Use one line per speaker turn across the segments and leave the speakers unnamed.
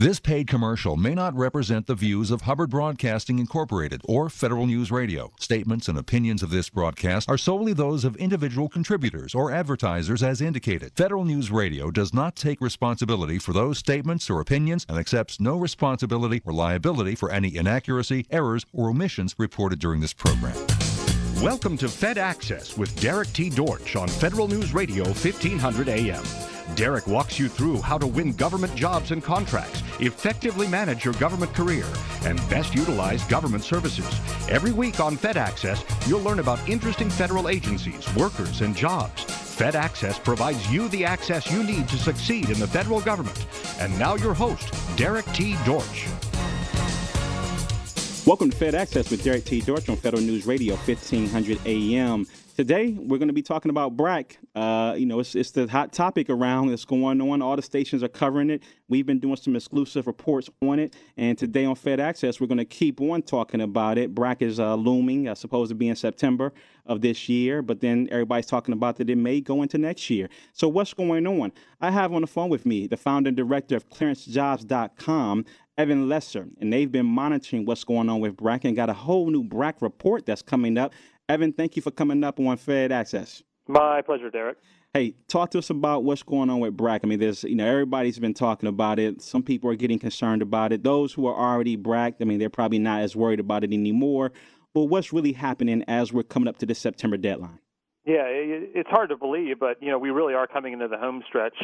This paid commercial may not represent the views of Hubbard Broadcasting Incorporated or Federal News Radio. Statements and opinions of this broadcast are solely those of individual contributors or advertisers as indicated. Federal News Radio does not take responsibility for those statements or opinions and accepts no responsibility or liability for any inaccuracy, errors, or omissions reported during this program.
Welcome to Fed Access with Derek T. Dortch on Federal News Radio 1500 AM. Derek walks you through how to win government jobs and contracts, effectively manage your government career, and best utilize government services. Every week on Fed Access, you'll learn about interesting federal agencies, workers, and jobs. Fed Access provides you the access you need to succeed in the federal government. And now your host, Derek T. Dortch.
Welcome to Fed Access with Derek T. Dortch on Federal News Radio 1500 AM. Today, we're going to be talking about BRAC. It's the hot topic around that's going on. All the stations are covering it. We've been doing some exclusive reports on it. And today on Fed Access, we're going to keep on talking about it. BRAC is looming, supposed to be in September of this year. But then everybody's talking about that it may go into next year. So what's going on? I have on the phone with me the founder and director of ClearanceJobs.com, Evan Lesser. And they've been monitoring what's going on with BRAC and got a whole new BRAC report that's coming up. Evan, thank you for coming up on Fed Access.
My pleasure, Derek.
Hey, talk to us about what's going on with BRAC. I mean, everybody's been talking about it. Some people are getting concerned about it. Those who are already BRAC, they're probably not as worried about it anymore. But what's really happening as we're coming up to this September deadline?
Yeah, it's hard to believe, but, we really are coming into the home stretch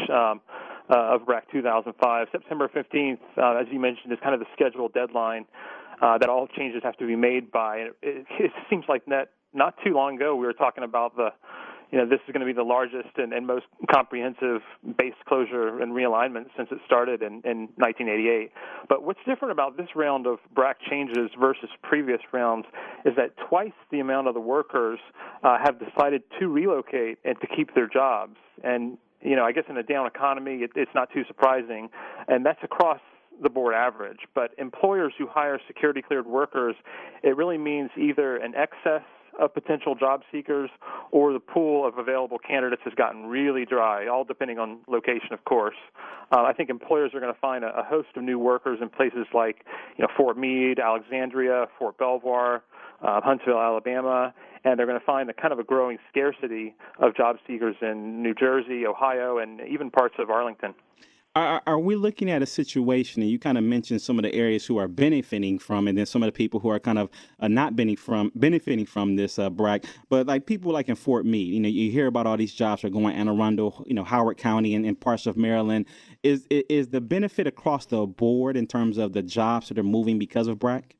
of BRAC 2005. September 15th, as you mentioned, is kind of the scheduled deadline that all changes have to be made by. It seems like not too long ago we were talking about this is going to be the largest and most comprehensive base closure and realignment since it started in 1988. But what's different about this round of BRAC changes versus previous rounds is that twice the amount of the workers have decided to relocate and to keep their jobs. And, I guess in a down economy, it's not too surprising. And that's across the board average. But employers who hire security cleared workers, it really means either an excess of potential job seekers or the pool of available candidates has gotten really dry, all depending on location, of course. I think employers are going to find a host of new workers in places like Fort Meade, Alexandria, Fort Belvoir, Huntsville, Alabama, and they're going to find a growing scarcity of job seekers in New Jersey, Ohio, and even parts of Arlington.
Are we looking at a situation, and you kind of mentioned some of the areas who are benefiting from it, and then some of the people who are kind of not benefiting from this BRAC, but like people like in Fort Meade, you hear about all these jobs are going Anne Arundel, Howard County and parts of Maryland. Is the benefit across the board in terms of the jobs that are moving because of BRAC?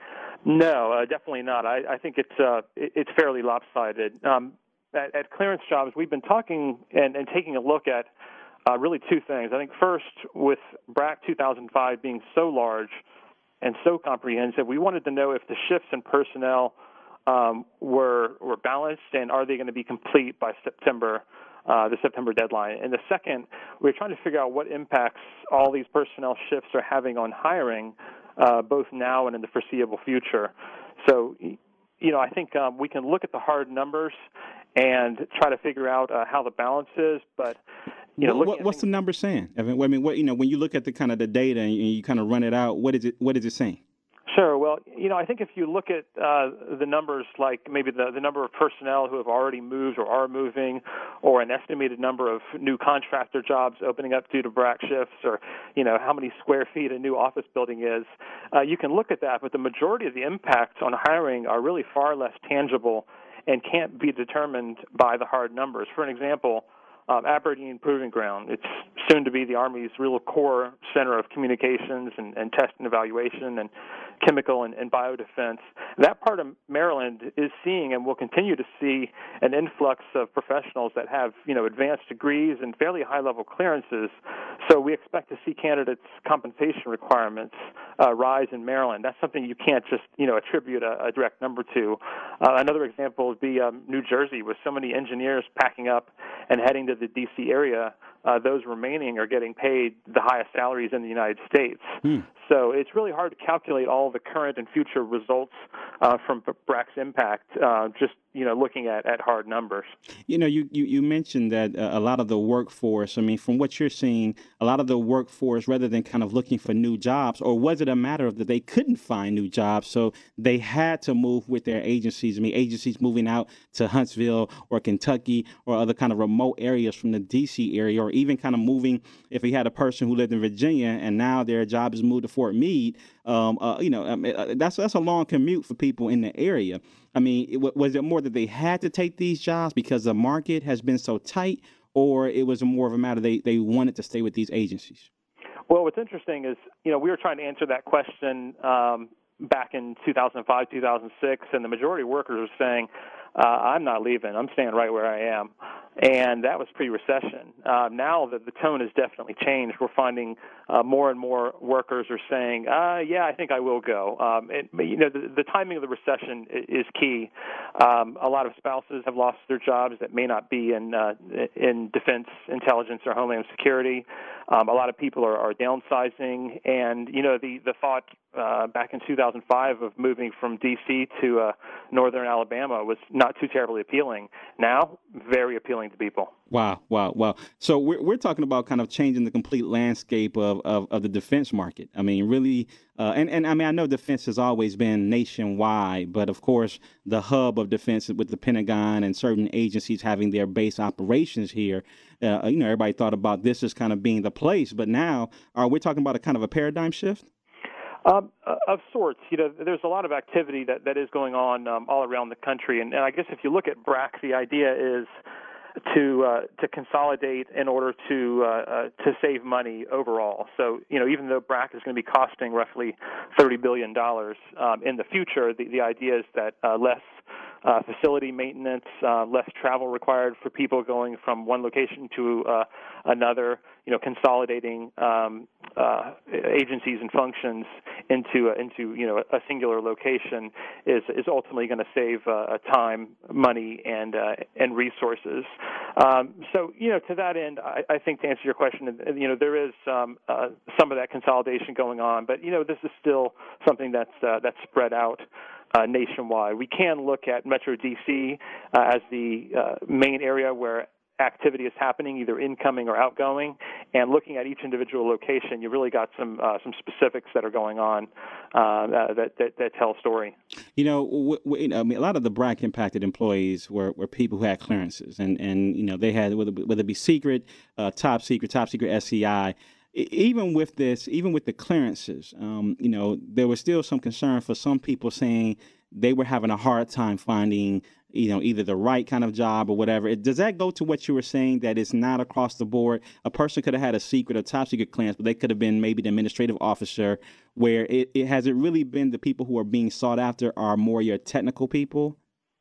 No, definitely not. I think it's fairly lopsided. At Clearance Jobs, we've been talking and taking a look at really two things. I think first, with BRAC 2005 being so large and so comprehensive, we wanted to know if the shifts in personnel were balanced, and are they going to be complete by September, the September deadline. And the second, we're trying to figure out what impacts all these personnel shifts are having on hiring, both now and in the foreseeable future. So, I think we can look at the hard numbers and try to figure out how the balance is, but
what's the number saying? When you look at the kind of the data and you kind of run it out, what is it saying?
Sure. Well, I think if you look at the numbers, like maybe the number of personnel who have already moved or are moving, or an estimated number of new contractor jobs opening up due to BRAC shifts, or how many square feet a new office building is, you can look at that. But the majority of the impacts on hiring are really far less tangible and can't be determined by the hard numbers. For an example, Aberdeen Proving Ground. It's soon to be the Army's real core center of communications and test and evaluation and chemical and biodefense. That part of Maryland is seeing and will continue to see an influx of professionals that have, advanced degrees and fairly high-level clearances. So we expect to see candidates' compensation requirements rise in Maryland. That's something you can't just, attribute a direct number to. Another example would be New Jersey, with so many engineers packing up and heading to the D.C. area. those remaining are getting paid the highest salaries in the United States. So it's really hard to calculate all the current and future results from BRAC's impact, just looking at hard numbers.
You mentioned that a lot of the workforce, I mean, from what you're seeing, a lot of the workforce, rather than kind of looking for new jobs, or was it a matter of that they couldn't find new jobs, so they had to move with their agencies? I mean, agencies moving out to Huntsville or Kentucky or other kind of remote areas from the D.C. area, or even kind of moving, if we had a person who lived in Virginia and now their job is moved to Fort Meade, that's a long commute for people in the area. I mean, was it more that they had to take these jobs because the market has been so tight, or it was more of a matter they wanted to stay with these agencies?
Well, what's interesting is, we were trying to answer that question back in 2005, 2006, and the majority of workers were saying, I'm not leaving. I'm staying right where I am. And that was pre-recession. Now that the tone has definitely changed, we're finding more and more workers are saying, yeah, I think I will go. The timing of the recession is key. A lot of spouses have lost their jobs that may not be in defense, intelligence, or homeland security. A lot of people are downsizing. And, the thought back in 2005 of moving from D.C. to northern Alabama was not too terribly appealing. Now, very appealing to people.
Wow. So we're talking about kind of changing the complete landscape of the defense market. I mean, really, and I mean, I know defense has always been nationwide, but of course, the hub of defense with the Pentagon and certain agencies having their base operations here, everybody thought about this as kind of being the place. But now, are we talking about a kind of a paradigm shift?
Of sorts. There's a lot of activity that is going on all around the country, and I guess if you look at BRAC, the idea is to consolidate in order to save money overall. So, even though BRAC is going to be costing roughly $30 billion in the future, the idea is that less facility maintenance, less travel required for people going from one location to another, consolidating agencies and functions into a singular location is ultimately going to save time, money, and resources. So to that end, I think to answer your question, there is some of that consolidation going on, but this is still something that's spread out nationwide. We can look at Metro D.C. As the main area where activity is happening, either incoming or outgoing, and looking at each individual location, you really got some specifics that are going on that tell a story.
I mean, a lot of the BRAC impacted employees were people who had clearances, and they had, whether it be secret, top secret SCI. Even with the clearances, there was still some concern for some people saying they were having a hard time finding, either the right kind of job or whatever. Does that go to what you were saying, that it's not across the board? A person could have had a secret or top secret clearance, but they could have been maybe the administrative officer, where it has it really been the people who are being sought after are more your technical people?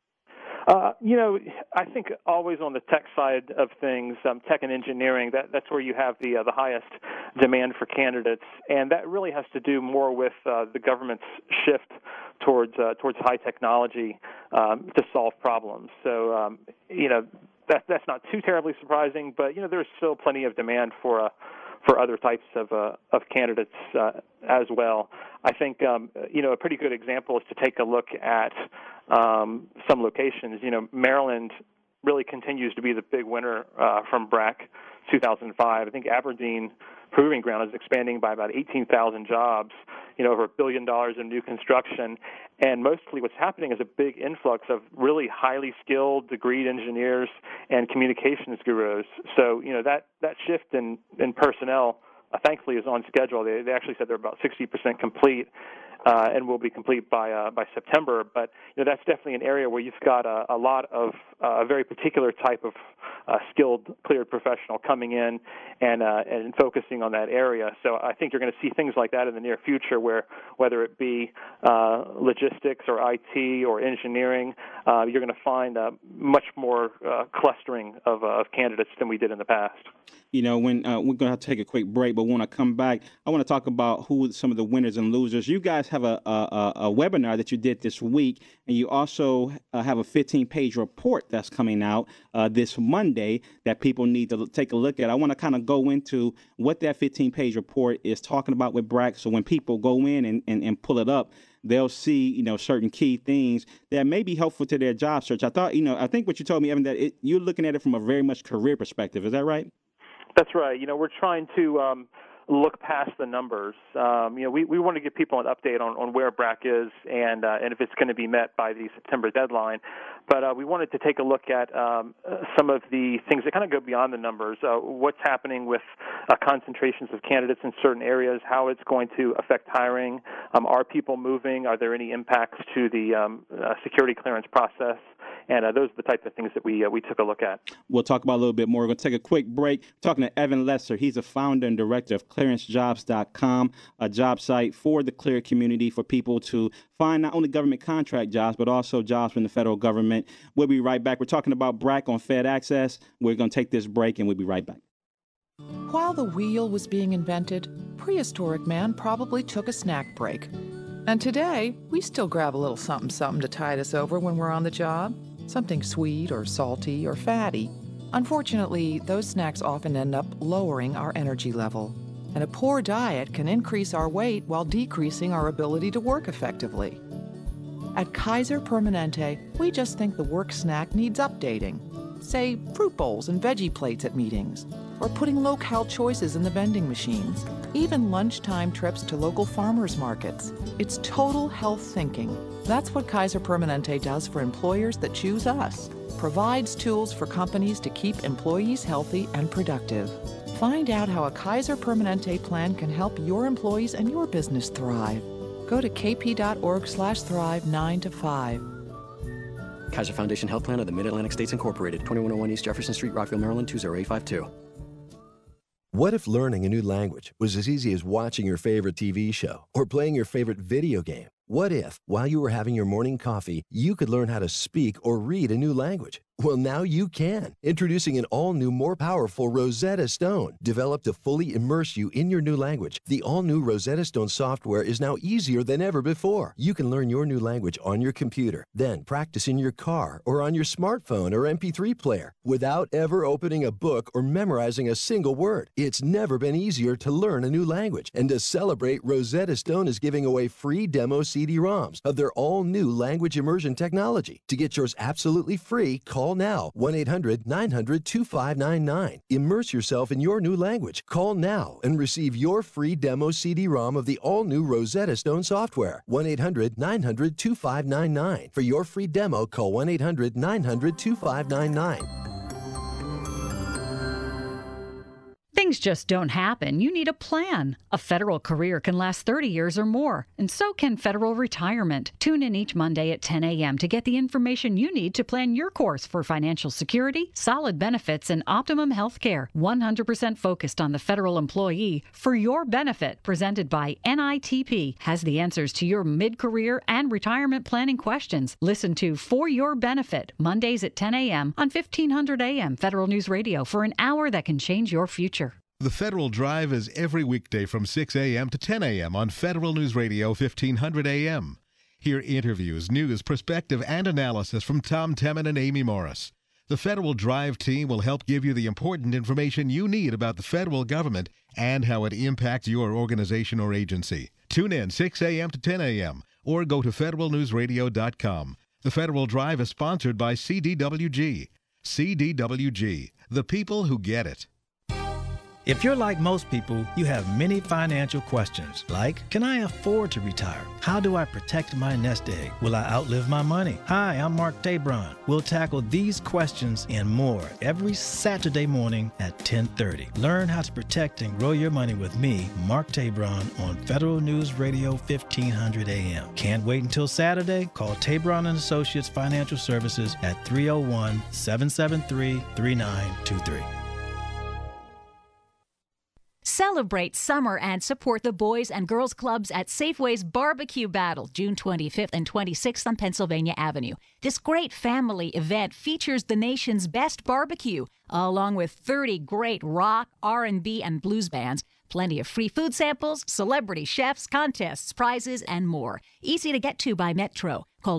I think always on the tech side of things, tech and engineering, that's where you have the highest demand for candidates, and that really has to do more with the government's shift towards high technology to solve problems. So, that's not too terribly surprising, but there's still plenty of demand for other types of candidates as well. I think a pretty good example is to take a look at some locations. Maryland really continues to be the big winner from BRAC 2005. I think Aberdeen Proving Ground is expanding by about 18,000 jobs, over $1 billion in new construction. And mostly what's happening is a big influx of really highly skilled, degreed engineers and communications gurus. So, that shift in personnel, thankfully, is on schedule. They actually said they're about 60% complete. And will be complete by September. But that's definitely an area where you've got a lot of a very particular type of skilled, cleared professional coming in and focusing on that area. So I think you're going to see things like that in the near future, where whether it be logistics or IT or engineering, you're going to find much more clustering of candidates than we did in the past.
When we're going to have to take a quick break, but when I come back, I want to talk about who some of the winners and losers. You guys have a webinar that you did this week, and you also have a 15-page report that's coming out this Monday that people need to take a look at. I want to kind of go into what that 15-page report is talking about with BRAC, so when people go in and pull it up, they'll see, certain key things that may be helpful to their job search. I think what you told me, Evan, that you're looking at it from a very much career perspective. Is that right?
That's right. We're trying to look past the numbers. We want to give people an update on where BRAC is and if it's going to be met by the September deadline. But we wanted to take a look at some of the things that kind of go beyond the numbers. What's happening with concentrations of candidates in certain areas, how it's going to affect hiring. Are people moving? Are there any impacts to the security clearance process? And those are the types of things that we took a look at.
We'll talk about a little bit more. We're going to take a quick break. We're talking to Evan Lesser. He's a founder and director of ClearanceJobs.com, a job site for the clear community for people to find not only government contract jobs, but also jobs from the federal government. We'll be right back. We're talking about BRAC on Fed Access. We're going to take this break, and we'll be right back.
While the wheel was being invented, prehistoric man probably took a snack break. And today, we still grab a little something to tide us over when we're on the job. Something sweet or salty or fatty. Unfortunately, those snacks often end up lowering our energy level. And a poor diet can increase our weight while decreasing our ability to work effectively. At Kaiser Permanente, we just think the work snack needs updating. Say, fruit bowls and veggie plates at meetings, or putting low-cal choices in the vending machines, even lunchtime trips to local farmers markets. It's total health thinking. That's what Kaiser Permanente does for employers that choose us. Provides tools for companies to keep employees healthy and productive. Find out how a Kaiser Permanente plan can help your employees and your business thrive. Go to kp.org/thrive 9 to 5.
Kaiser Foundation Health Plan of the Mid-Atlantic States Incorporated, 2101 East Jefferson Street, Rockville, Maryland, 20852.
What if learning a new language was as easy as watching your favorite TV show or playing your favorite video game? What if, while you were having your morning coffee, you could learn how to speak or read a new language? Well, now you can. Introducing an all-new, more powerful Rosetta Stone. Developed to fully immerse you in your new language, the all-new Rosetta Stone software is now easier than ever before. You can learn your new language on your computer, then practice in your car or on your smartphone or MP3 player without ever opening a book or memorizing a single word. It's never been easier to learn a new language. And to celebrate, Rosetta Stone is giving away free demo CD-ROMs of their all-new language immersion technology. To get yours absolutely free, call now, 1-800-900-2599. Immerse yourself in your new language. Call now and receive your free demo CD-ROM of the all-new Rosetta Stone software. 1-800-900-2599. For your free demo, call 1-800-900-2599.
Things just don't happen. You need a plan. A federal career can last 30 years or more, and so can federal retirement. Tune in each Monday at 10 a.m. to get the information you need to plan your course for financial security, solid benefits, and optimum health care. 100% focused on the federal employee for your benefit. Presented by NITP has the answers to your mid-career and retirement planning questions. Listen to For Your Benefit, Mondays at 10 a.m. on 1500 a.m. Federal News Radio for an hour that can change your future.
The Federal Drive is every weekday from 6 a.m. to 10 a.m. on Federal News Radio 1500 a.m. Hear interviews, news, perspective, and analysis from Tom Temin and Amy Morris. The Federal Drive team will help give you the important information you need about the federal government and how it impacts your organization or agency. Tune in 6 a.m. to 10 a.m. or go to federalnewsradio.com. The Federal Drive is sponsored by CDWG. CDWG, the people who get it.
If you're like most people, you have many financial questions, like, can I afford to retire? How do I protect my nest egg? Will I outlive my money? Hi, I'm Mark Tabron. We'll tackle these questions and more every Saturday morning at 10:30. Learn how to protect and grow your money with me, Mark Tabron, on Federal News Radio 1500 AM. Can't wait until Saturday? Call Tabron & Associates Financial Services at 301-773-3923.
Celebrate summer and support the Boys and Girls Clubs at Safeway's Barbecue Battle, June 25th and 26th on Pennsylvania Avenue. This great family event features the nation's best barbecue, along with 30 great rock, R&B, and blues bands, Plenty of free food samples, celebrity chefs, contests, prizes, and more. Easy to get to by Metro. Call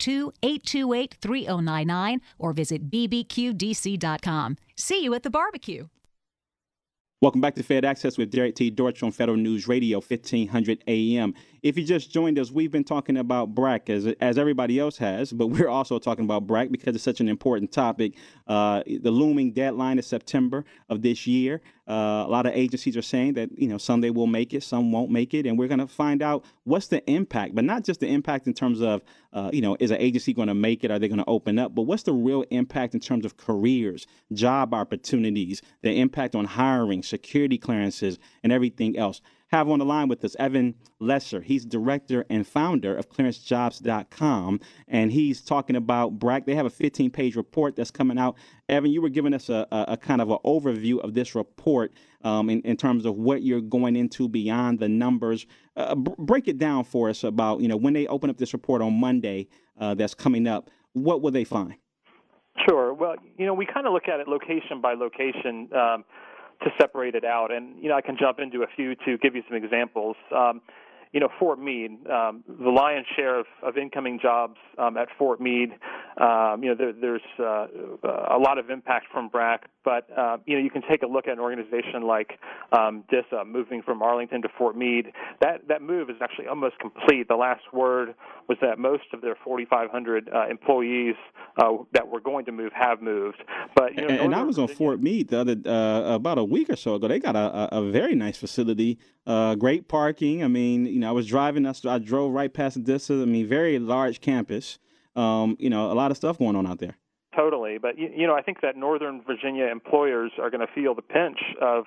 202-828-3099 or visit bbqdc.com. See you at the barbecue.
Welcome back to Fed Access with Derek T. Dortch on Federal News Radio, 1500 AM. If you just joined us, we've been talking about BRAC as everybody else has, but we're also talking about BRAC because it's such an important topic. The looming deadline is September of this year. A lot of agencies are saying that, some they will make it, some won't make it, and we're going to find out what's the impact, but not just the impact in terms of, is an agency going to make it? Are they going to open up? But what's the real impact in terms of careers, job opportunities, the impact on hiring, security clearances, and everything else? Have on the line with us Evan Lesser. He's director and founder of clearancejobs.com, and he's talking about BRAC. They have a 15-page report that's coming out. Evan, you were giving us a kind of an overview of this report in terms of what you're going into beyond the numbers. Break it down for us about, when they open up this report on Monday that's coming up, what will they find?
Sure. Well, we kind of look at it location by location to separate it out. And, I can jump into a few to give you some examples. Fort Meade, the lion's share of incoming jobs at Fort Meade, there's a lot of impact from BRAC, but, you can take a look at an organization like DISA moving from Arlington to Fort Meade. That move is actually almost complete. The last word was that most of their 4,500 employees that were going to move have moved. But
and I was on Fort Meade the other about a week or so ago. They got a very nice facility, great parking. I mean, I was driving. I drove right past DISA. I mean, very large campus. A lot of stuff going on out there.
Totally, but I think that Northern Virginia employers are going to feel the pinch of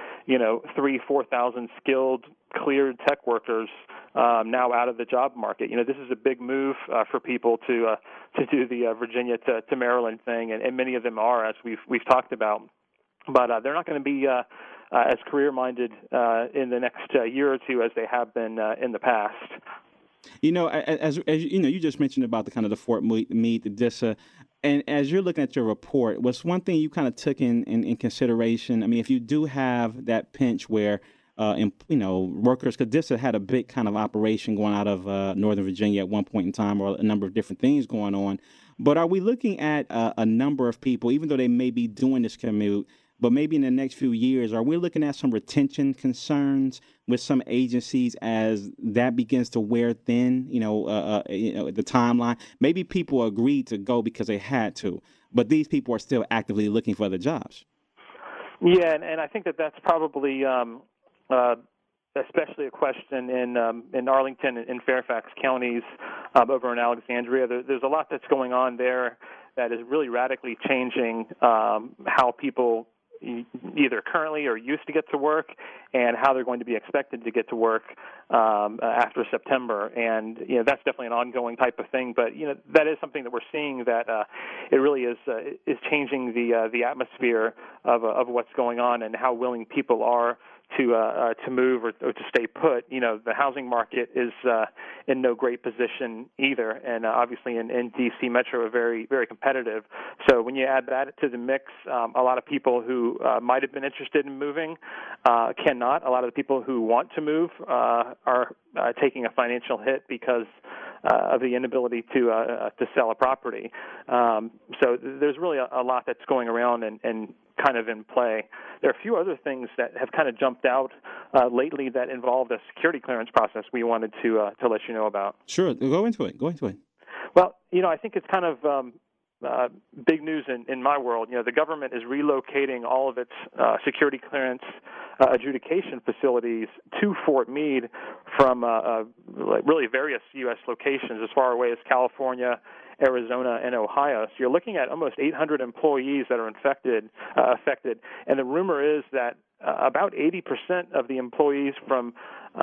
4,000 skilled, cleared tech workers now out of the job market. This is a big move for people to do the Virginia to Maryland thing, and many of them are, as we've talked about. But they're not going to be as career-minded in the next year or two as they have been in the past.
As you just mentioned about the kind of the Fort Meade, the DISA, and as you're looking at your report, what's one thing you kind of took in consideration? I mean, if you do have that pinch where workers, because DISA had a big kind of operation going out of Northern Virginia at one point in time, or a number of different things going on. But are we looking at a number of people, even though they may be doing this commute, but maybe in the next few years, are we looking at some retention concerns with some agencies as that begins to wear thin, the timeline? Maybe people agreed to go because they had to, but these people are still actively looking for other jobs.
Yeah, and I think that's probably especially a question in Arlington and Fairfax counties over in Alexandria. There's a lot that's going on there that is really radically changing how people either currently or used to get to work and how they're going to be expected to get to work after September. And, that's definitely an ongoing type of thing. But, that is something that we're seeing that it really is changing the atmosphere of what's going on and how willing people are to move or to stay put. The housing market is in no great position either, and obviously in D.C. Metro are very, very competitive. So when you add that to the mix, a lot of people who might have been interested in moving cannot. A lot of the people who want to move are taking a financial hit because of the inability to sell a property. So there's really a lot that's going around and kind of in play. There are a few other things that have kind of jumped out lately that involved a security clearance process we wanted to let you know about.
Sure. Go into it.
Well, I think it's kind of big news in my world. The government is relocating all of its security clearance adjudication facilities to Fort Meade from really various U.S. locations as far away as California, Arizona, and Ohio. So you're looking at almost 800 employees that are affected. And the rumor is that about 80% of the employees from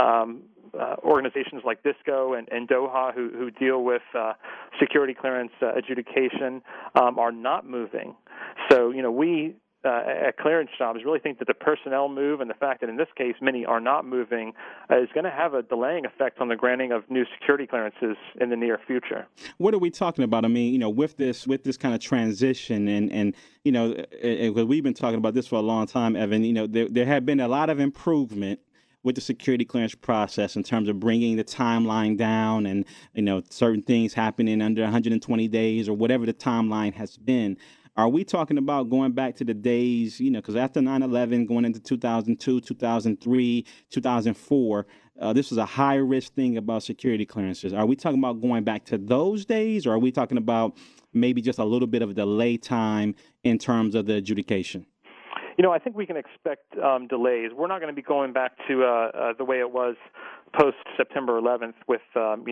organizations like DISCO and DOHA who deal with security clearance adjudication are not moving. So, we at clearance jobs really think that the personnel move and the fact that in this case many are not moving is going to have a delaying effect on the granting of new security clearances in the near future.
What are we talking about? I mean, with this kind of transition and because we've been talking about this for a long time, Evan, there have been a lot of improvement with the security clearance process in terms of bringing the timeline down and, certain things happening under 120 days or whatever the timeline has been. Are we talking about going back to the days, because after 9/11, going into 2002, 2003, 2004, this was a high-risk thing about security clearances. Are we talking about going back to those days, or are we talking about maybe just a little bit of a delay time in terms of the adjudication?
I think we can expect delays. We're not going to be going back to the way it was post-September 11th with,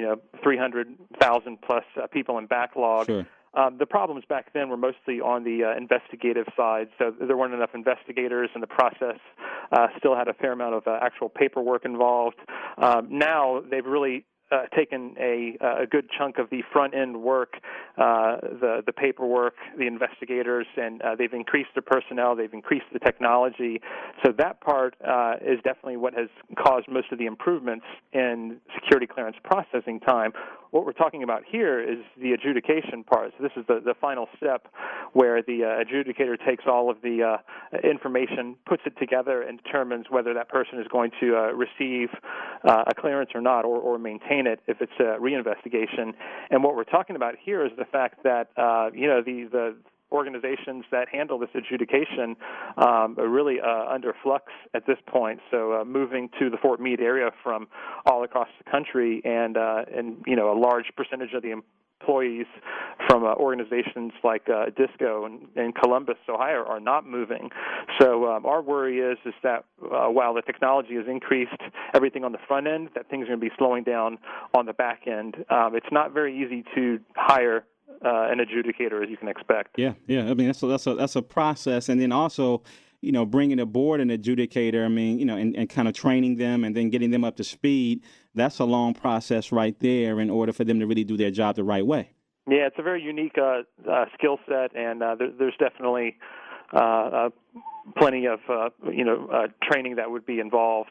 300,000 plus people in backlog.
Sure.
The problems back then were mostly on the investigative side, so there weren't enough investigators, and the process still had a fair amount of actual paperwork involved. Now they've really taken a good chunk of the front-end work, the paperwork, the investigators, and they've increased the personnel, they've increased the technology. So that part is definitely what has caused most of the improvements in security clearance processing time. What we're talking about here is the adjudication part. So this is the final step where the adjudicator takes all of the information, puts it together, and determines whether that person is going to receive a clearance or not, or maintain it if it's a reinvestigation. And what we're talking about here is the fact that the organizations that handle this adjudication are really under flux at this point. So moving to the Fort Meade area from all across the country, and a large percentage of the employees from organizations like DISCO and Columbus, Ohio, are not moving. So our worry is that while the technology has increased everything on the front end, that things are going to be slowing down on the back end. It's not very easy to hire an adjudicator, as you can expect.
Yeah. I mean, that's a process, and then also, bringing aboard an adjudicator. I mean, and kind of training them and then getting them up to speed. That's a long process right there in order for them to really do their job the right way.
Yeah, it's a very unique skill set, and there's definitely plenty of training that would be involved.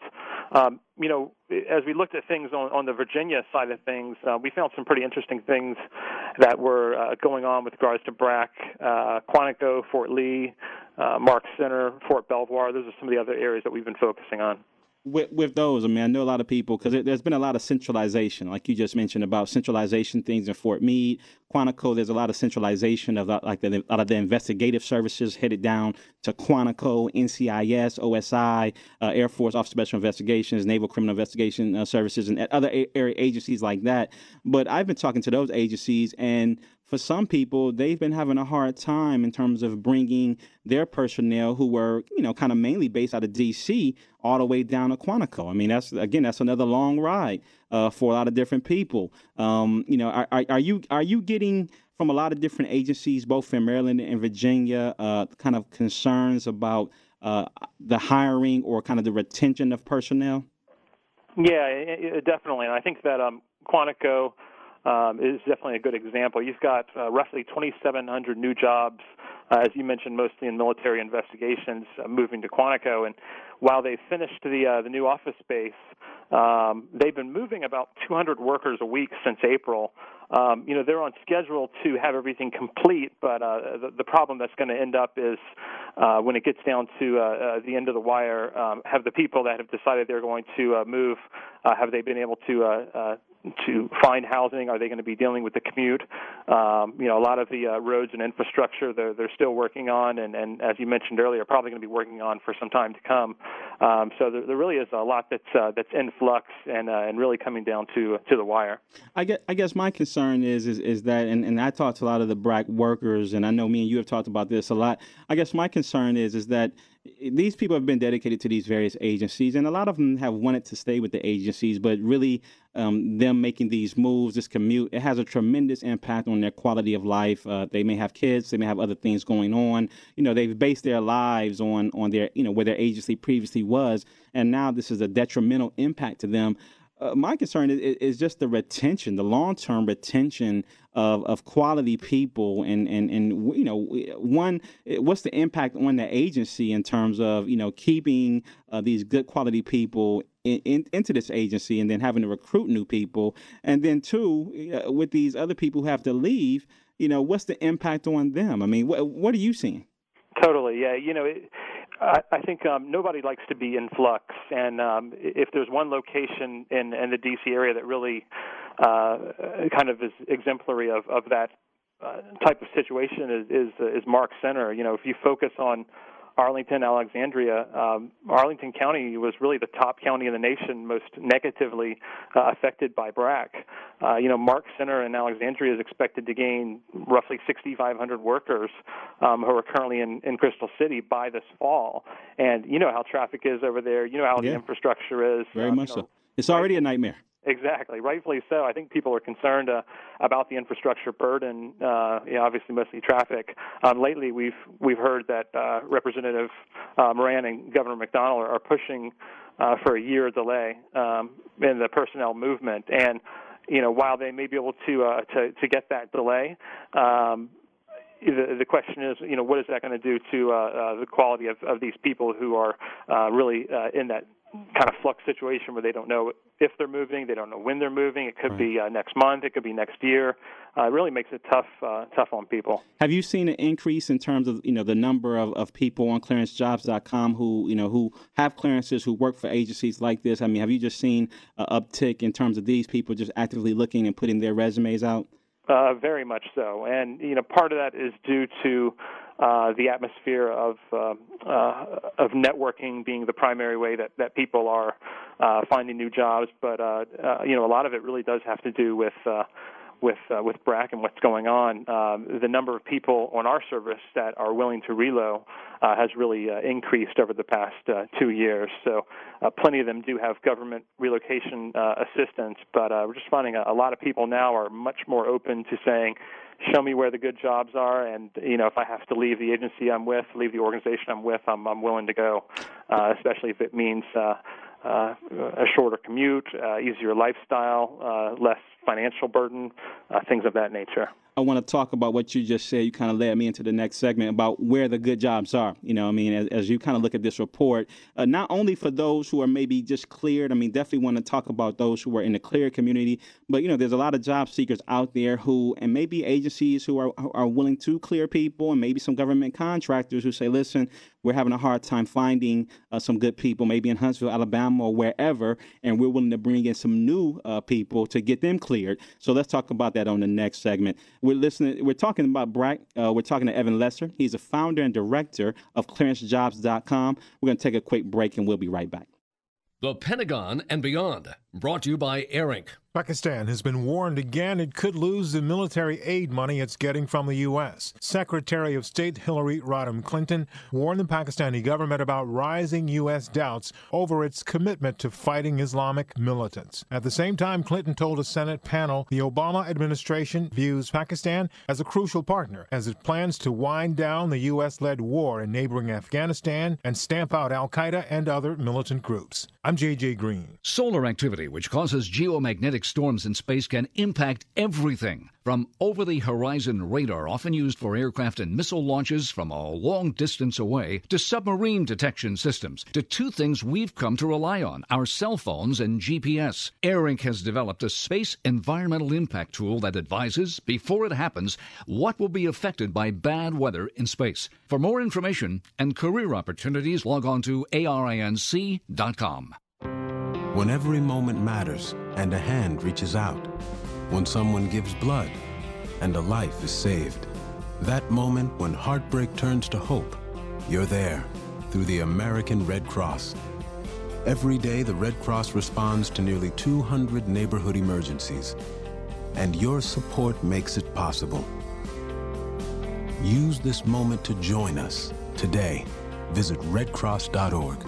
As we looked at things on the Virginia side of things, we found some pretty interesting things that were going on with regards to BRAC, Quantico, Fort Lee, Mark Center, Fort Belvoir. Those are some of the other areas that we've been focusing on.
With those, I mean, I know a lot of people, because there's been a lot of centralization, like you just mentioned about centralization things in Fort Meade. Quantico, there's a lot of centralization of a lot of the investigative services headed down to Quantico, NCIS, OSI, Air Force Office of Special Investigations, Naval Criminal Investigation Services, and other area agencies like that. But I've been talking to those agencies, and for some people, they've been having a hard time in terms of bringing their personnel, who were, kind of mainly based out of D.C., all the way down to Quantico. I mean, that's another long ride for a lot of different people. Are you getting from a lot of different agencies, both in Maryland and Virginia, kind of concerns about the hiring or kind of the retention of personnel?
Yeah, definitely. And I think that Quantico is definitely a good example. You've got roughly 2,700 new jobs, as you mentioned, mostly in military investigations, moving to Quantico. And while they finished the new office space, they've been moving about 200 workers a week since April. They're on schedule to have everything complete, but the problem that's going to end up is when it gets down to the end of the wire, have the people that have decided they're going to move, have they been able to find housing? Are they going to be dealing with the commute? A lot of the roads and infrastructure they're still working on, and as you mentioned earlier, probably going to be working on for some time to come. So there really is a lot that's in flux and really coming down to the wire.
I guess my concern is that, and I talked to a lot of the BRAC workers, and I know me and you have talked about this a lot. I guess my concern is that these people have been dedicated to these various agencies, and a lot of them have wanted to stay with the agencies, but really them making these moves, this commute, it has a tremendous impact on their quality of life. They may have kids, they may have other things going on. They've based their lives on their, where their agency previously was, and now this is a detrimental impact to them. my concern is just the retention, the long-term retention of quality people, and one, what's the impact on the agency in terms of keeping these good quality people into this agency, and then having to recruit new people, and then two, with these other people who have to leave, what's the impact on them? I mean, what are you seeing?
Totally, yeah. I think nobody likes to be in flux, and if there's one location in the D.C. area that really kind of is exemplary of that type of situation is Mark Center. If you focus on Arlington, Alexandria, Arlington County was really the top county in the nation most negatively affected by BRAC. Mark Center in Alexandria is expected to gain roughly 6,500 workers who are currently in Crystal City by this fall. And you know how traffic is over there. You know how the infrastructure is.
Very much so. It's already a nightmare.
Exactly, rightfully so. I think people are concerned about the infrastructure burden. Obviously, mostly traffic. Lately, we've heard that Representative Moran and Governor McDonnell are pushing for a year delay in the personnel movement. And while they may be able to get that delay, the question is, what is that going to do to the quality of these people who are really in that kind of flux situation where they don't know if they're moving, they don't know when they're moving. It could be next month, it could be next year. It really makes it tough on people. Have you seen an increase in terms of the number of people on clearancejobs.com who have clearances, who work for agencies like this? I mean, have you just seen an uptick in terms of these people just actively looking and putting their resumes out? Very much so, and part of that is due to the atmosphere of networking being the primary way that people are finding new jobs. But a lot of it really does have to do with BRAC and what's going on. The number of people on our service that are willing to reload has really increased over the past 2 years. So plenty of them do have government relocation assistance, but we're just finding a lot of people now are much more open to saying, show me where the good jobs are, and if I have to leave the agency I'm with, leave the organization I'm with, I'm willing to go, especially if it means a shorter commute, easier lifestyle, less financial burden, things of that nature. I want to talk about what you just said. You kind of led me into the next segment about where the good jobs are. As you kind of look at this report, not only for those who are maybe just cleared, definitely want to talk about those who are in the cleared community, but, there's a lot of job seekers out there and maybe agencies who are willing to clear people, and maybe some government contractors who say, listen, we're having a hard time finding some good people, maybe in Huntsville, Alabama, or wherever, and we're willing to bring in some new people to get them cleared. So let's talk about that on the next segment. We're talking about BRAC. We're talking to Evan Lesser. He's a founder and director of clearancejobs.com. We're going to take a quick break, and we'll be right back.
The Pentagon and Beyond, brought to you by ARINC.
Pakistan has been warned again it could lose the military aid money it's getting from the U.S. Secretary of State Hillary Rodham Clinton warned the Pakistani government about rising U.S. doubts over its commitment to fighting Islamic militants. At the same time, Clinton told a Senate panel the Obama administration views Pakistan as a crucial partner as it plans to wind down the U.S.-led war in neighboring Afghanistan and stamp out al-Qaeda and other militant groups. I'm J.J. Green.
Solar activity, which causes geomagnetic storms in space, can impact everything. From over-the-horizon radar, often used for aircraft and missile launches from a long distance away, to submarine detection systems, to two things we've come to rely on, our cell phones and GPS. ARINC has developed a space environmental impact tool that advises, before it happens, what will be affected by bad weather in space. For more information and career opportunities, log on to arinc.com.
When every moment matters and a hand reaches out, when someone gives blood and a life is saved, that moment when heartbreak turns to hope, you're there through the American Red Cross. Every day, the Red Cross responds to nearly 200 neighborhood emergencies, and your support makes it possible. Use this moment to join us today. Visit redcross.org.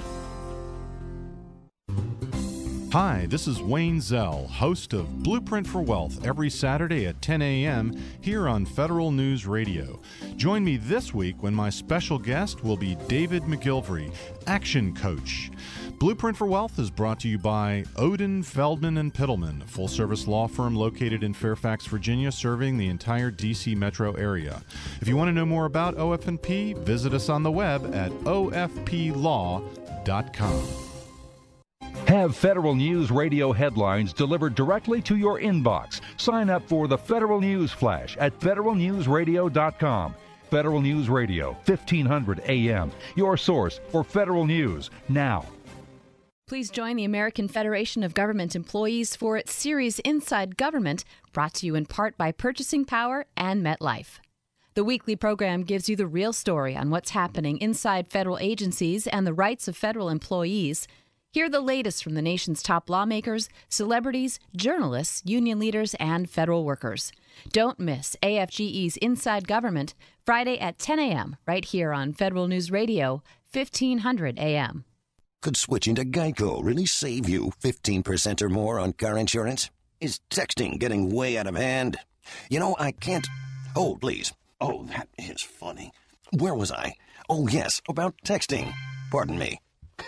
Hi, this is Wayne Zell, host of Blueprint for Wealth, every Saturday at 10 a.m. here on Federal News Radio. Join me this week when my special guest will be David McGilvery, Action Coach. Blueprint for Wealth is brought to you by Odin, Feldman, and Pittleman, a full-service law firm located in Fairfax, Virginia, serving the entire D.C. metro area. If you want to know more about OF&P, visit us on the web at ofplaw.com.
Have Federal News Radio headlines delivered directly to your inbox. Sign up for the Federal News Flash at federalnewsradio.com. Federal News Radio, 1500 AM, your source for federal news now.
Please join the American Federation of Government Employees for its series Inside Government, brought to you in part by Purchasing Power and MetLife. The weekly program gives you the real story on what's happening inside federal agencies and the rights of federal employees. Hear the latest from the nation's top lawmakers, celebrities, journalists, union leaders, and federal workers. Don't miss AFGE's Inside Government, Friday at 10 a.m., right here on Federal News Radio, 1500 a.m.
Could switching to Geico really save you 15% or more on car insurance? Is texting getting way out of hand? You know, I can't... Hold, please. Oh, that is funny. Where was I? Oh, yes, about texting. Pardon me.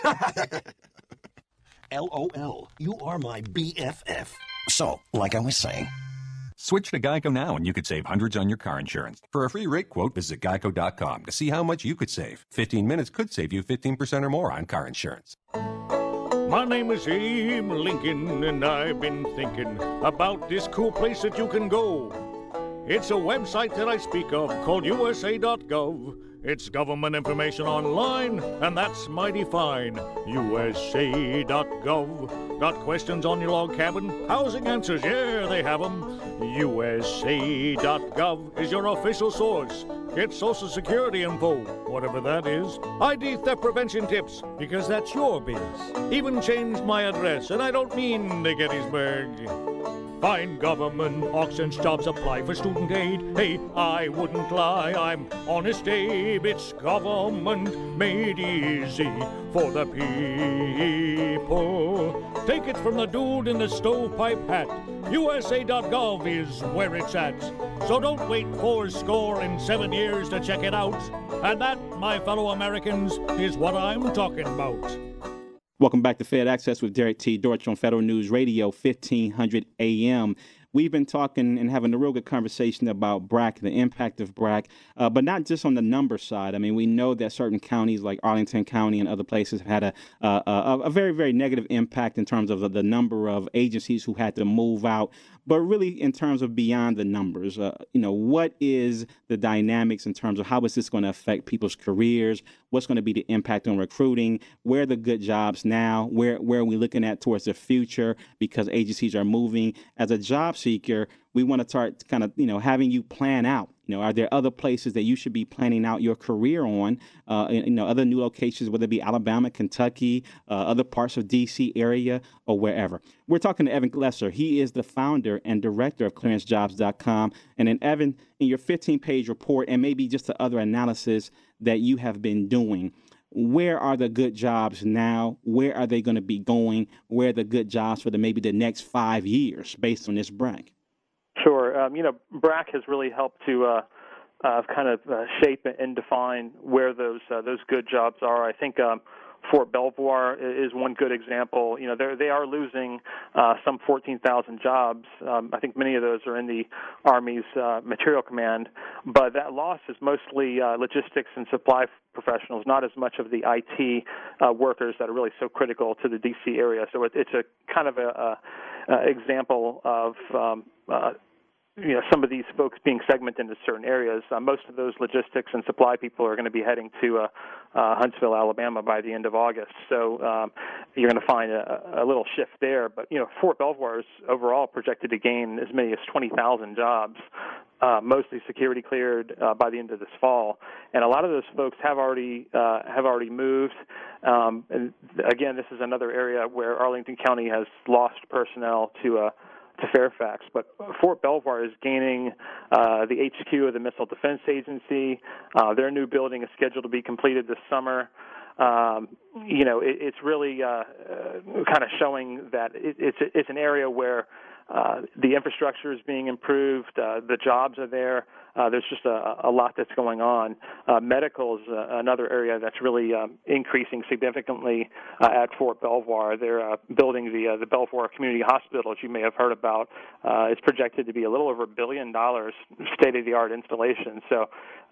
LOL, you are my BFF. So, like I was saying...
Switch to Geico now and you could save hundreds on your car insurance. For a free rate quote, visit geico.com to see how much you could save. 15 minutes could save you 15% or more on car insurance.
My name is Abe Lincoln, and I've been thinking about this cool place that you can go. It's a website that I speak of called USA.gov. It's government information online, and that's mighty fine. USA.gov. Got questions on your log cabin? Housing answers, yeah, they have them. USA.gov is your official source. Get Social Security info, whatever that is. ID theft prevention tips, because that's your biz. Even changed my address, and I don't mean to Gettysburg. Find government auctions, jobs, apply for student aid. Hey, I wouldn't lie, I'm Honest Abe. It's government made easy for the people. Take it from the dude in the stovepipe hat. USA.gov is where it's at. So don't wait 7 years to check it out. And that, my fellow Americans, is what I'm talking about.
Welcome back to Fed Access with Derek T. Dortch on Federal News Radio, 1500 AM. We've been talking and having a real good conversation about BRAC, the impact of BRAC, but not just on the number side. I mean, we know that certain counties like Arlington County and other places have had a very, very negative impact in terms of the number of agencies who had to move out. But really, in terms of beyond the numbers, what is the dynamics in terms of how is this going to affect people's careers? What's going to be the impact on recruiting? Where are the good jobs now? Where are we looking at towards the future because agencies are moving? As a job seeker, we want to start kind of, having you plan out. Are there other places that you should be planning out your career on? Other new locations, whether it be Alabama, Kentucky, other parts of D.C. area, or wherever. We're talking to Evan Glesser. He is the founder and director of ClearanceJobs.com. And then, Evan, in your 15-page report and maybe just the other analysis that you have been doing, where are the good jobs now? Where are they going to be going? Where are the good jobs for maybe the next 5 years based on this BRAC?
Sure. BRAC has really helped to shape and define where those good jobs are. I think Fort Belvoir is one good example. They are losing some 14,000 jobs. I think many of those are in the Army's Material Command, but that loss is mostly logistics and supply professionals, not as much of the IT workers that are really so critical to the D.C. area. So it's a kind of a example of some of these folks being segmented into certain areas. Most of those logistics and supply people are going to be heading to Huntsville, Alabama by the end of August. So you're going to find a little shift there. But, Fort Belvoir is overall projected to gain as many as 20,000 jobs, mostly security cleared by the end of this fall. And a lot of those folks have already moved. And again, this is another area where Arlington County has lost personnel to Fairfax, but Fort Belvoir is gaining the HQ of the Missile Defense Agency. Their new building is scheduled to be completed this summer. It's really kind of showing that it's an area where the infrastructure is being improved. The jobs are there. There's just a lot that's going on. Medical is another area that's really increasing significantly at Fort Belvoir. They're building the Belvoir Community Hospital, as you may have heard about. It's projected to be a little over $1 billion state-of-the-art installation. So,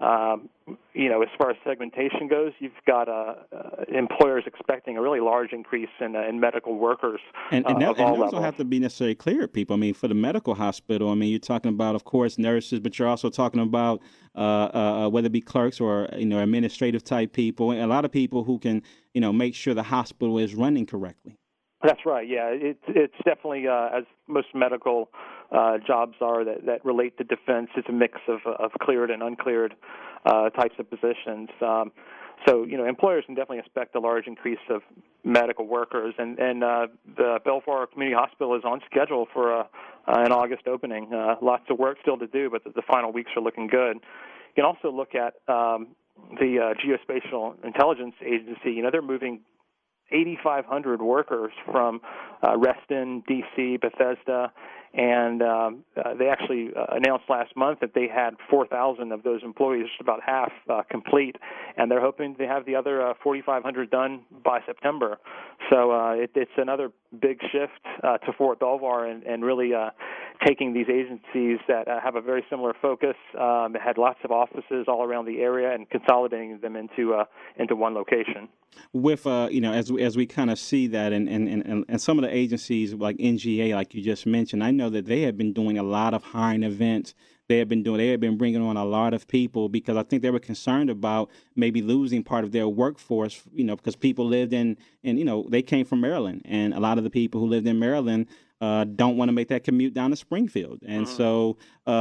as far as segmentation goes, you've got employers expecting a really large increase in medical workers
and
of all levels.
Don't have to be necessarily clear people. I mean, for the medical hospital, I mean, you're talking about, of course, nurses, but you're also talking about whether it be clerks or administrative type people, and a lot of people who can make sure the hospital is running correctly.
That's right. Yeah, it's definitely as most medical jobs are that relate to defense. It's a mix of cleared and uncleared types of positions. So employers can definitely expect a large increase of medical workers, and the Belvoir Community Hospital is on schedule for an August opening. Lots of work still to do, but the final weeks are looking good. You can also look at the Geospatial Intelligence Agency. They're moving 8,500 workers from Reston, D.C., Bethesda, and they actually announced last month that they had 4,000 of those employees, just about half, complete, and they're hoping to have the other 4,500 done by September. So it's another big shift to Fort Belvoir and really taking these agencies that have a very similar focus, that had lots of offices all around the area, and consolidating them into one location.
With as we kind of see that, and some of the agencies like NGA, like you just mentioned, I know that they have been doing a lot of hiring events. They have been bringing on a lot of people because I think they were concerned about maybe losing part of their workforce, because people lived in they came from Maryland, and a lot of the people who lived in Maryland don't want to make that commute down to Springfield. And so,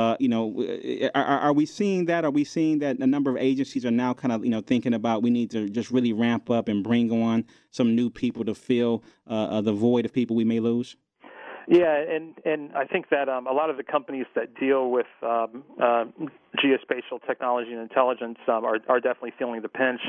are we seeing that? Are we seeing that a number of agencies are now kind of, thinking about we need to just really ramp up and bring on some new people to fill the void of people we may lose?
Yeah, and I think that a lot of the companies that deal with geospatial technology and intelligence are definitely feeling the pinch.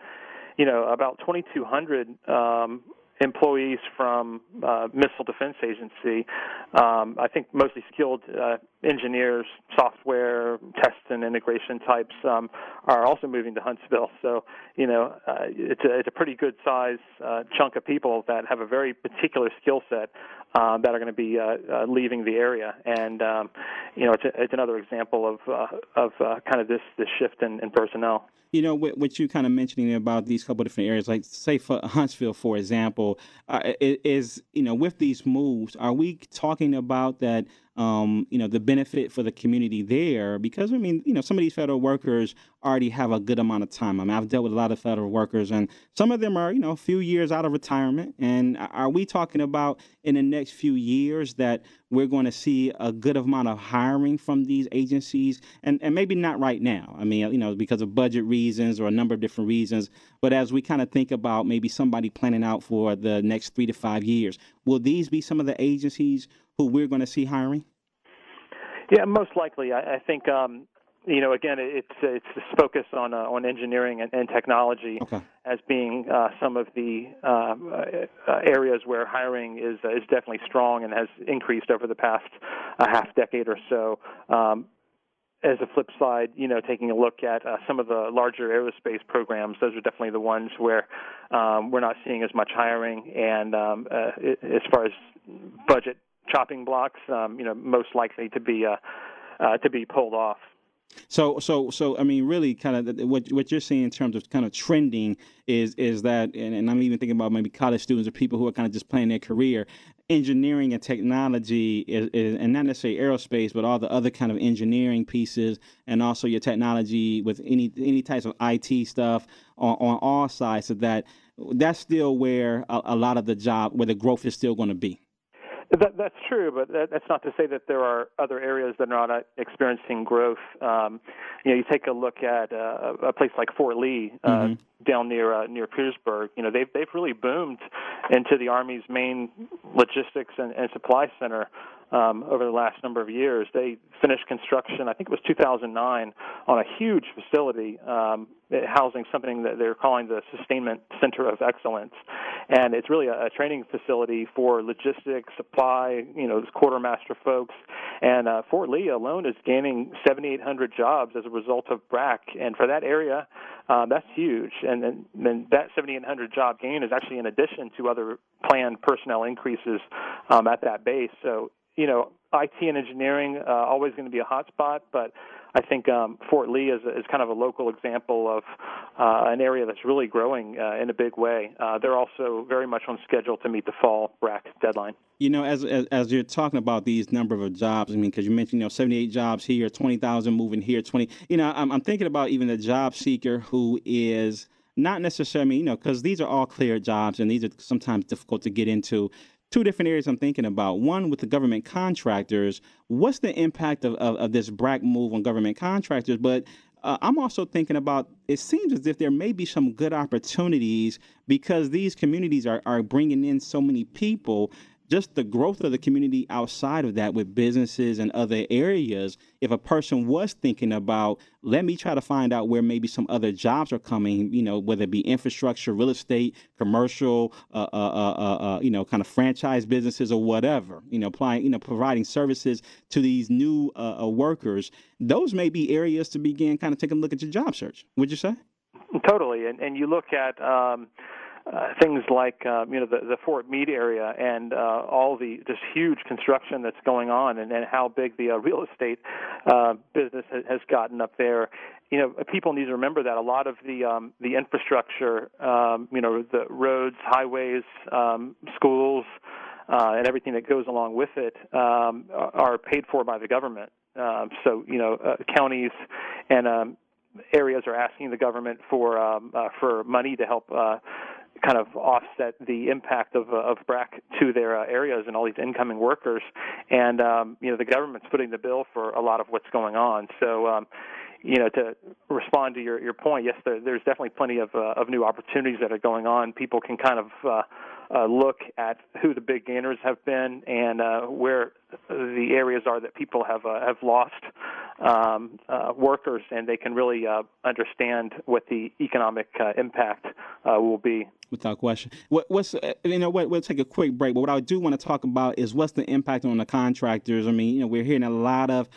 About 2,200 employees from Missile Defense Agency, I think mostly skilled engineers, software, test and integration types, are also moving to Huntsville. So, it's a pretty good size chunk of people that have a very particular skill set that are going to be leaving the area. And, it's another example of kind of this shift in personnel.
What you kind of mentioning about these couple of different areas, like say for Huntsville, for example, is with these moves, are we talking about that, the benefit for the community there? Because, some of these federal workers already have a good amount of time. I've dealt with a lot of federal workers, and some of them are, a few years out of retirement. And are we talking about in the next few years that we're going to see a good amount of hiring from these agencies? And maybe not right now. Because of budget reasons or a number of different reasons. But as we kind of think about maybe somebody planning out for the next 3 to 5 years, will these be some of the agencies who we're going to see hiring?
Yeah, most likely. I think, again, it's this focus on engineering and technology as being some of the areas where hiring is definitely strong and has increased over the past half decade or so. As a flip side, taking a look at some of the larger aerospace programs, those are definitely the ones where we're not seeing as much hiring. And as far as budget chopping blocks, most likely to be pulled off.
So really kind of what you're seeing in terms of kind of trending is that, and I'm even thinking about maybe college students or people who are kind of just playing their career, engineering and technology is and not necessarily aerospace, but all the other kind of engineering pieces, and also your technology with any types of IT stuff on all sides, so that's still where a lot of where the growth is still going to be.
That's true, but that's not to say that there are other areas that are not experiencing growth. You take a look at a place like Fort Lee down near Petersburg. They've really boomed into the Army's main logistics and supply center over the last number of years. They finished construction, I think it was 2009, on a huge facility housing something that they're calling the Sustainment Center of Excellence. and it's really a training facility for logistics, supply, quartermaster folks. And Fort Lee alone is gaining 7,800 jobs as a result of BRAC, and for that area, that's huge. And then that 7,800 job gain is actually in addition to other planned personnel increases at that base. So, IT and engineering always going to be a hot spot, but I think Fort Lee is kind of a local example of an area that's really growing in a big way. They're also very much on schedule to meet the fall BRAC deadline.
As you're talking about these number of jobs, because you mentioned 78 jobs here, 20,000 moving here, 20. I'm thinking about even the job seeker who is not necessarily, because these are all clear jobs and these are sometimes difficult to get into. Two different areas I'm thinking about. One, with the government contractors, what's the impact of this BRAC move on government contractors? But I'm also thinking about, it seems as if there may be some good opportunities because these communities are bringing in so many people. Just the growth of the community outside of that with businesses and other areas, if a person was thinking about, let me try to find out where maybe some other jobs are coming, whether it be infrastructure, real estate, commercial, kind of franchise businesses or whatever, providing services to these new workers, those may be areas to begin kind of taking a look at your job search. Would you say?
Totally. And you look at things like the Fort Meade area and all the just huge construction that's going on, and how big the real estate business has gotten up there. People need to remember that a lot of the infrastructure, the roads, highways, schools, and everything that goes along with it are paid for by the government. So counties and areas are asking the government for money to help kind of offset the impact of BRAC to their areas and all these incoming workers. And, the government's footing the bill for a lot of what's going on. So, to respond to your point, yes, there's definitely plenty of new opportunities that are going on. People can kind of look at who the big gainers have been and where the areas are that people have lost workers, and they can really understand what the economic impact will be.
Without question. We'll take a quick break, but what I do want to talk about is what's the impact on the contractors. We're hearing a lot of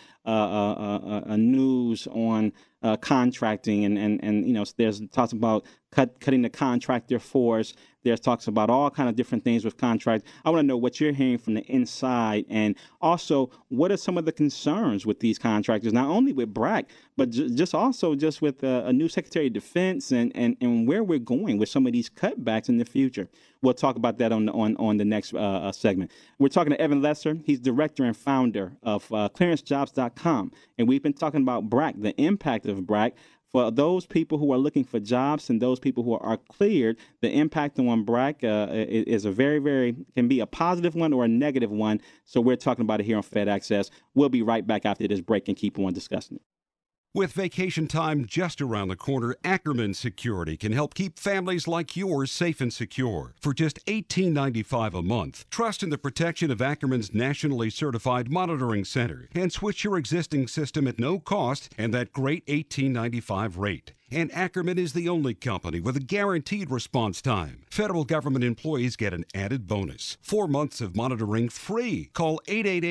news on contracting, and there's talks about cutting the contractor force. There's talks about all kind of different things with contracts. I want to know what you're hearing from the inside, and also what are some of the concerns with these contractors, not only with BRAC, but just with a new Secretary of Defense and where we're going with some of these cutbacks in the future. We'll talk about that on the next segment. We're talking to Evan Lesser. He's director and founder of clearancejobs.com, and we've been talking about BRAC, the impact of BRAC. For those people who are looking for jobs and those people who are cleared, the impact on BRAC is a can be a positive one or a negative one. So we're talking about it here on Fed Access. We'll be right back after this break and keep on discussing it.
With vacation time just around the corner, Ackerman Security can help keep families like yours safe and secure. For just $18.95 a month, trust in the protection of Ackerman's nationally certified monitoring center and switch your existing system at no cost and that great $18.95 rate. And Ackerman is the only company with a guaranteed response time. Federal government employees get an added bonus. 4 months of monitoring free. Call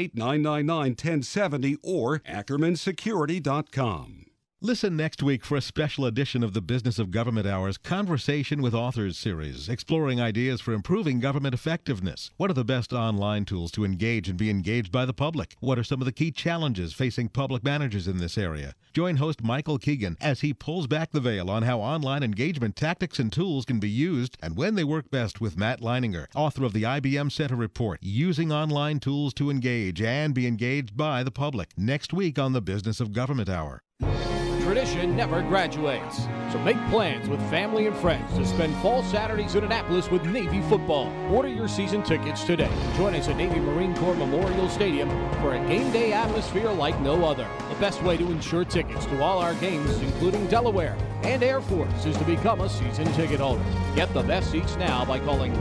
888-999-1070 or AckermanSecurity.com.
Listen next week for a special edition of the Business of Government Hour's Conversation with Authors series, exploring ideas for improving government effectiveness. What are the best online tools to engage and be engaged by the public? What are some of the key challenges facing public managers in this area? Join host Michael Keegan as he pulls back the veil on how online engagement tactics and tools can be used and when they work best with Matt Leininger, author of the IBM Center Report, Using Online Tools to Engage and Be Engaged by the Public, next week on the Business of Government Hour.
Tradition never graduates, so make plans with family and friends to spend fall Saturdays in Annapolis with Navy football. Order your season tickets today. Join us at Navy Marine Corps Memorial Stadium for a game day atmosphere like no other. The best way to ensure tickets to all our games, including Delaware and Air Force, is to become a season ticket holder. Get the best seats now by calling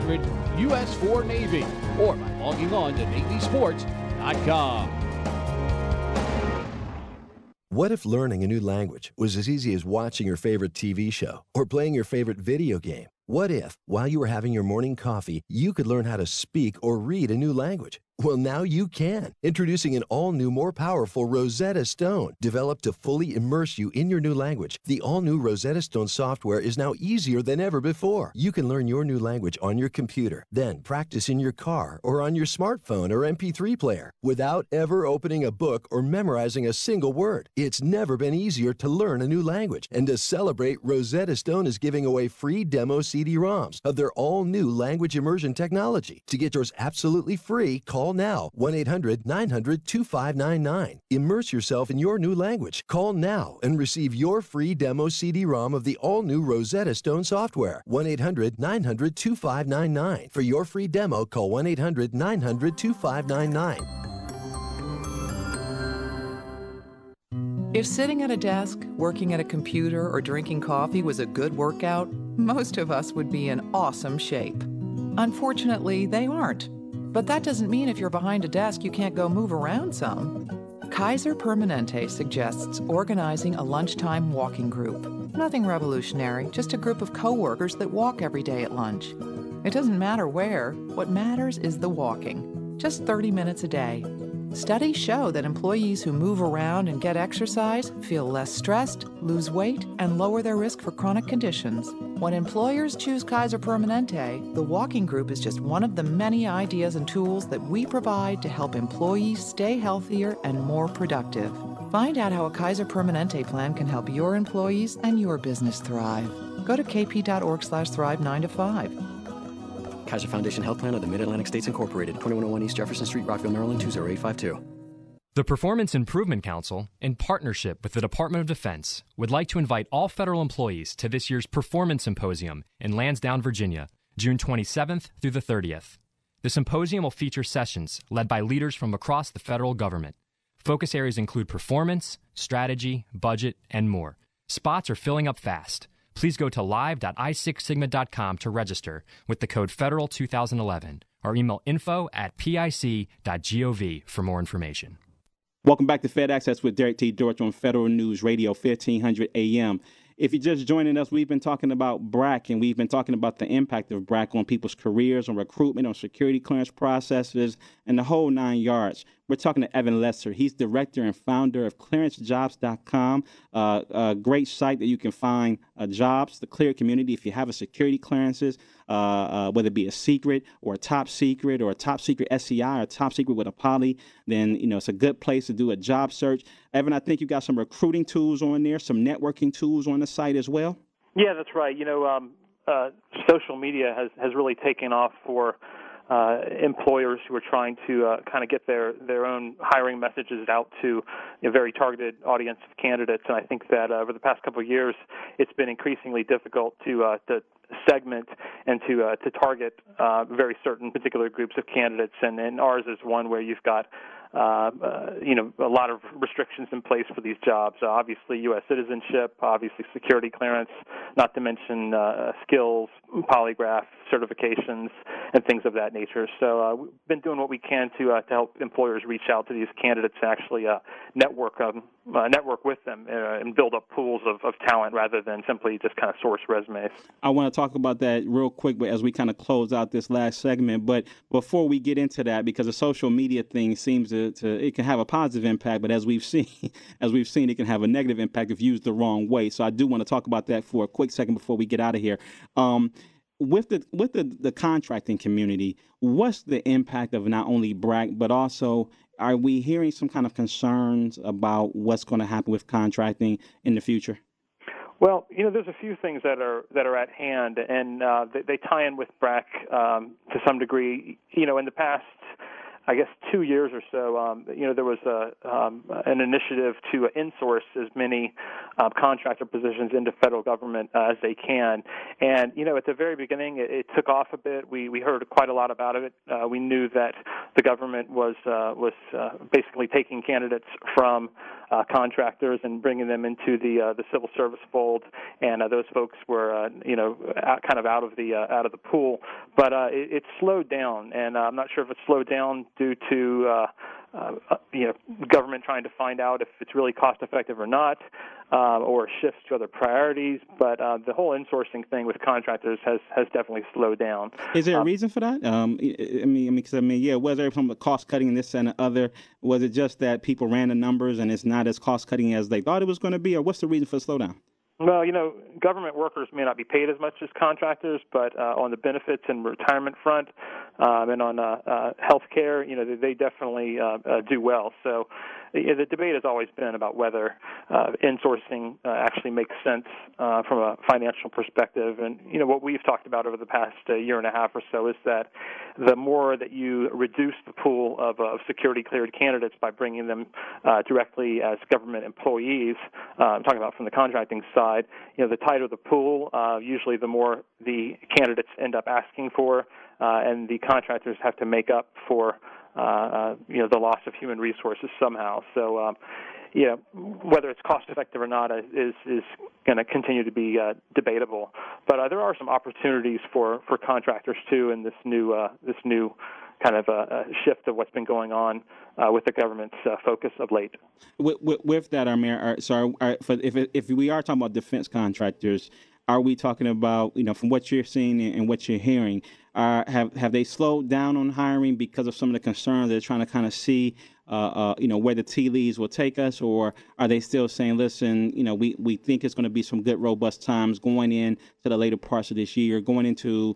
1-800-US4-NAVY or by logging on to NavySports.com.
What if learning a new language was as easy as watching your favorite TV show or playing your favorite video game? What if, while you were having your morning coffee, you could learn how to speak or read a new language? Well, now you can. Introducing an all-new, more powerful Rosetta Stone. Developed to fully immerse you in your new language, the all-new Rosetta Stone software is now easier than ever before. You can learn your new language on your computer, then practice in your car or on your smartphone or MP3 player without ever opening a book or memorizing a single word. It's never been easier to learn a new language. And to celebrate, Rosetta Stone is giving away free demo CD-ROMs of their all-new language immersion technology. To get yours absolutely free, call now, 1-800-900-2599. Immerse yourself in your new language. Call now and receive your free demo CD-ROM of the all-new Rosetta Stone software. 1-800-900-2599. For your free demo, call 1-800-900-2599.
If sitting at a desk, working at a computer, or drinking coffee was a good workout, most of us would be in awesome shape. Unfortunately, they aren't. But that doesn't mean if you're behind a desk you can't go move around some. Kaiser Permanente suggests organizing a lunchtime walking group. Nothing revolutionary, just a group of coworkers that walk every day at lunch. It doesn't matter where, what matters is the walking. Just 30 minutes a day. Studies show that employees who move around and get exercise feel less stressed, lose weight, and lower their risk for chronic conditions. When employers choose Kaiser Permanente, the walking group is just one of the many ideas and tools that we provide to help employees stay healthier and more productive. Find out how a Kaiser Permanente plan can help your employees and your business thrive. Go to kp.org/thrive 9 to 5.
Kaiser Foundation Health Plan of the Mid-Atlantic States Incorporated, 2101 East Jefferson Street, Rockville, Maryland, 20852.
The Performance Improvement Council, in partnership with the Department of Defense, would like to invite all federal employees to this year's Performance Symposium in Lansdowne, Virginia, June 27th through the 30th. The symposium will feature sessions led by leaders from across the federal government. Focus areas include performance, strategy, budget, and more. Spots are filling up fast. Please go to live.i6sigma.com to register with the code FEDERAL2011 or email info@pic.gov for more information.
Welcome back to Fed Access with Derek T. Dortch on Federal News Radio, 1500 AM. If you're just joining us, we've been talking about BRAC, and we've been talking about the impact of BRAC on people's careers, on recruitment, on security clearance processes, and the whole 9 yards. We're talking to Evan Lesser. He's director and founder of clearancejobs.com, a great site that you can find jobs, the cleared community. If you have a security clearances, whether it be a secret or a top secret SCI or top secret with a poly, then it's a good place to do a job search. Evan, I think you got some recruiting tools on there, some networking tools on the site as well.
Yeah, that's right. Social media has really taken off for employers who are trying to kind of get their own hiring messages out to a very targeted audience of candidates. And I think that over the past couple of years, it's been increasingly difficult to segment and to target very certain particular groups of candidates. And ours is one where you've got a lot of restrictions in place for these jobs. Obviously, U.S. citizenship, obviously security clearance, not to mention skills, polygraph certifications, and things of that nature. So we've been doing what we can to help employers reach out to these candidates and actually network with them and build up pools of talent rather than simply just kind of source resumes.
I want to talk about that real quick as we kind of close out this last segment. But before we get into that, because the social media thing seems to it can have a positive impact, but as we've seen, it can have a negative impact if used the wrong way. So I do want to talk about that for a quick second before we get out of here. With the contracting community, what's the impact of not only BRAC, but also are we hearing some kind of concerns about what's going to happen with contracting in the future?
Well, there's a few things that are at hand, and they tie in with BRAC to some degree. In the past, I guess 2 years or so, there was an initiative to insource as many contractor positions into federal government as they can. And, at the very beginning, it took off a bit. We heard quite a lot about it. We knew that the government was basically taking candidates from contractors and bringing them into the civil service fold, and those folks were kind of out of the pool. But it slowed down, and I'm not sure if it slowed down due to government trying to find out if it's really cost effective or not, or shifts to other priorities. But the whole insourcing thing with contractors has definitely slowed down.
Is there a reason for that? Was there some cost cutting in this and the other? Was it just that people ran the numbers and it's not as cost cutting as they thought it was going to be, or what's the reason for the slowdown?
Well, government workers may not be paid as much as contractors, but on the benefits and retirement front and on health care, they definitely do well. So the debate has always been about whether insourcing actually makes sense from a financial perspective. And, what we've talked about over the past year and a half or so is that the more that you reduce the pool of security-cleared candidates by bringing them directly as government employees, I'm talking about from the contracting side, the tighter the pool, usually the more the candidates end up asking for, and the contractors have to make up for the loss of human resources somehow. So, whether it's cost effective or not is going to continue to be debatable. But there are some opportunities for contractors too in this new kind of shift of what's been going on with the government's focus of late.
With that, Amir, if we are talking about defense contractors, are we talking about, from what you're seeing and what you're hearing, have they slowed down on hiring because of some of the concerns they're trying to kind of see, where the tea leaves will take us, or are they still saying, listen, we think it's going to be some good, robust times going in to the later parts of this year, going into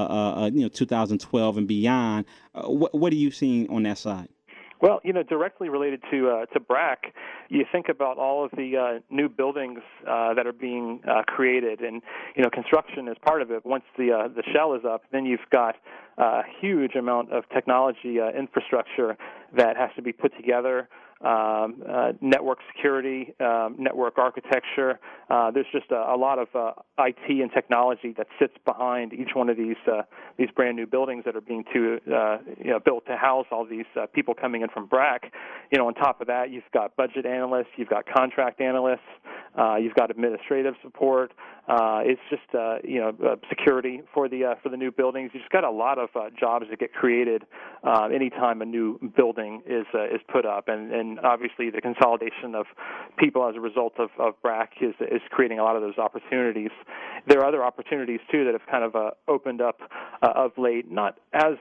2012 and beyond? What are you seeing on that side?
Well, directly related to BRAC, you think about all of the new buildings that are being created, and construction is part of it. Once the shell is up, then you've got a huge amount of technology infrastructure that has to be put together. Network security, network architecture. There's just a lot of IT and technology that sits behind each one of these brand new buildings that are being built to house all these people coming in from BRAC. On top of that, you've got budget analysts, you've got contract analysts, you've got administrative support. It's just security for the new buildings. You've just got a lot of jobs that get created anytime a new building is put up, and obviously the consolidation of people as a result of BRAC is creating a lot of those opportunities. There are other opportunities too that have kind of opened up of late, not as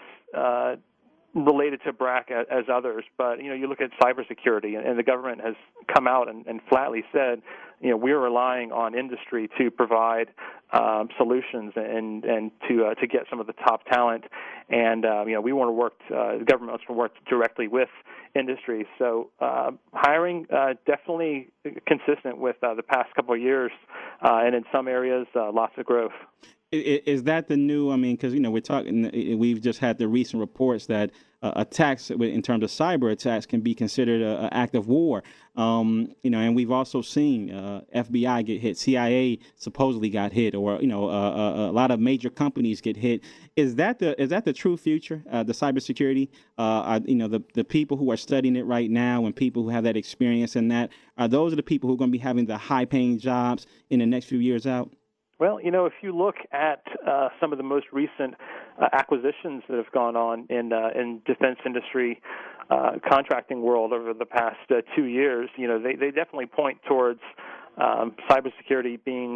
related to BRAC as others, but you look at cybersecurity, and the government has come out and flatly said, we're relying on industry to provide solutions and to get some of the top talent, and we want to work. The government wants to work directly with industry. So hiring definitely consistent with the past couple of years, and in some areas lots of growth.
Is that the new? Because we're talking. We've just had the recent reports that attacks, in terms of cyber attacks, can be considered an act of war. And we've also seen FBI get hit, CIA supposedly got hit, or a lot of major companies get hit. Is that the true future? The cybersecurity? The people who are studying it right now and people who have that experience in that, are those the people who are going to be having the high-paying jobs in the next few years out?
Well, if you look at some of the most recent acquisitions that have gone on in defense industry contracting world over the past 2 years, they definitely point towards cybersecurity being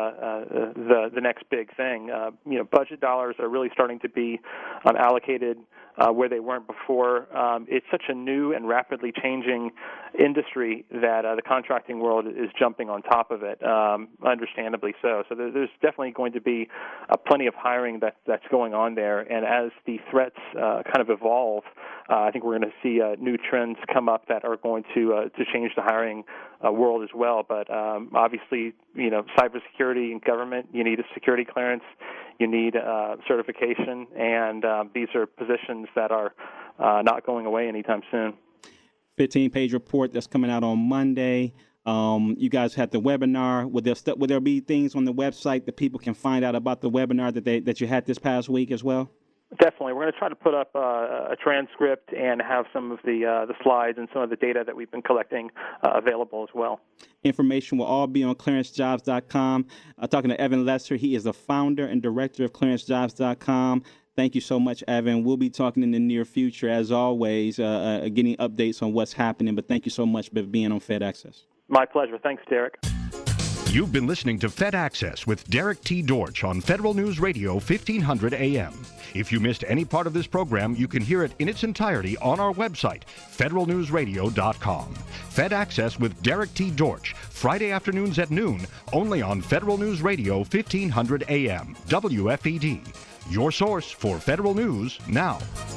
the next big thing. Budget dollars are really starting to be allocated where they weren't before. It's such a new and rapidly changing industry that the contracting world is jumping on top of it, understandably so. So there's definitely going to be plenty of hiring that's going on there. And as the threats kind of evolve, I think we're going to see new trends come up that are going to change the hiring world as well. But obviously, cybersecurity and government, you need a security clearance, you need certification, and these are positions that are not going away anytime soon.
15-page report that's coming out on Monday. You guys had the webinar. Will there be things on the website that people can find out about the webinar that you had this past week as well?
Definitely. We're going to try to put up a transcript and have some of the slides and some of the data that we've been collecting available as well.
Information will all be on clearancejobs.com. Talking to Evan Lesser. He is the founder and director of clearancejobs.com. Thank you so much, Evan. We'll be talking in the near future, as always, getting updates on what's happening. But thank you so much for being on Fed Access.
My pleasure. Thanks, Derek.
You've been listening to Fed Access with Derek T. Dortch on Federal News Radio 1500 AM. If you missed any part of this program, you can hear it in its entirety on our website, federalnewsradio.com. Fed Access with Derek T. Dortch, Friday afternoons at noon, only on Federal News Radio 1500 AM, WFED. Your source for Federal News now.